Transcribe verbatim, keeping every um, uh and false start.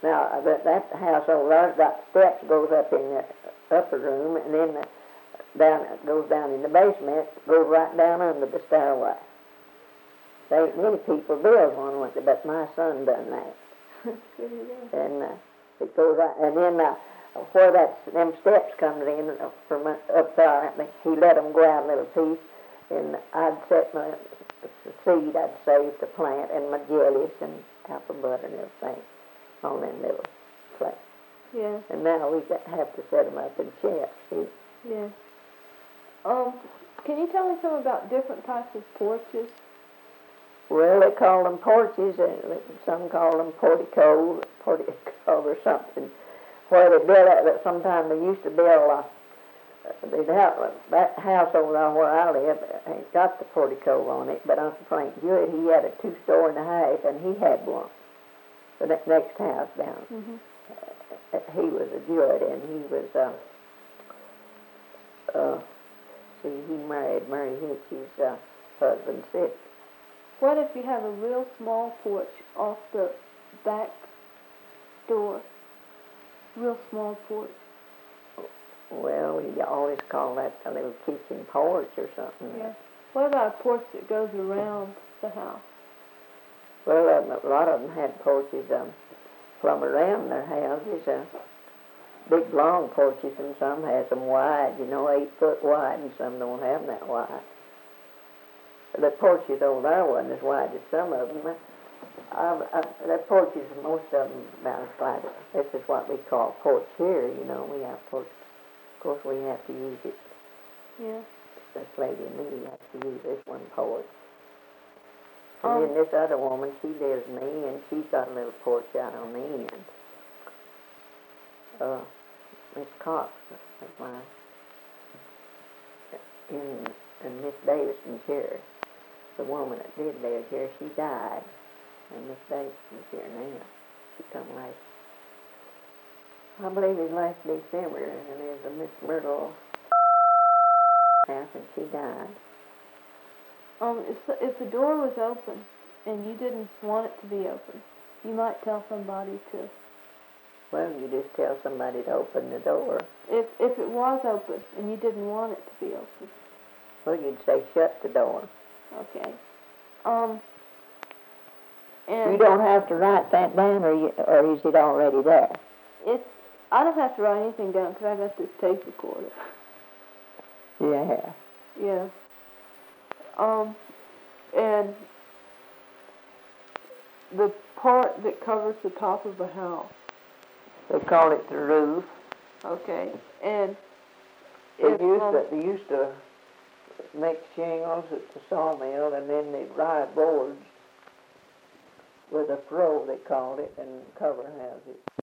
Now, uh, that, that house over there's got steps goes up in the upper room, and then the, down it goes down in the basement, goes right down under the stairway. There ain't many people build one with it, but my son done that. And uh, it goes right, and then uh, where that them steps comes in uh, from up there, he let them go out a little piece, and I'd set my the seed I'd save to plant, and my jellies and apple butter and everything on them little plates. Yeah. And now we got, have to set them up in chests. See? Yeah. Um, can you tell me something about different types of porches? Well, they call them porches, and some call them portico, portico or something. Where they build it, but sometimes they used to build uh, they'd have, that house over there where I live ain't got the portico on it, but Uncle Frank Jewett, he had a two-story and a half, and he had one. The ne- next house down. Mm-hmm. Uh, he was a Jewett, and he was, uh, uh, see, he married Mary Hitch's uh, husband's sister. What if you have a real small porch off the back door? Real small porch. Well, we always call that a little kitchen porch or something. Yeah. What about a porch that goes around the house? Well, um, a lot of them had porches um, plumb around their houses, uh, big long porches, and some has them wide, you know, eight foot wide, and some don't have them that wide. The porches over there wasn't as wide as some of them. I, I, the porches, most of them about as wide. This is what we call porch here, you know. We have porch. Of course, we have to use it. Yeah. This lady and me have to use this one porch. And Um, then this other woman, she lives me, and she's got a little porch out on the end. Uh, Miss Cox, that's mine. And, and Miss Davison's here. The woman that did live here, she died. And Miss Davison's here now. She come last, I believe it was last December, and there's a Miss Myrtle house, and she died. Um, if, if the door was open and you didn't want it to be open, you might tell somebody to. Well, you just tell somebody to open the door. If if it was open and you didn't want it to be open. Well, you'd say shut the door. Okay. Um. And You don't have to write that down, or you, or is it already there? It's. I don't have to write anything down because I got this tape recorder. Yeah. Yeah. Um. And the part that covers the top of the house. They call it the roof. Okay. And They if, used um, to they used to make shingles at the sawmill, and then they'd ride boards with a froe, they called it, and cover houses.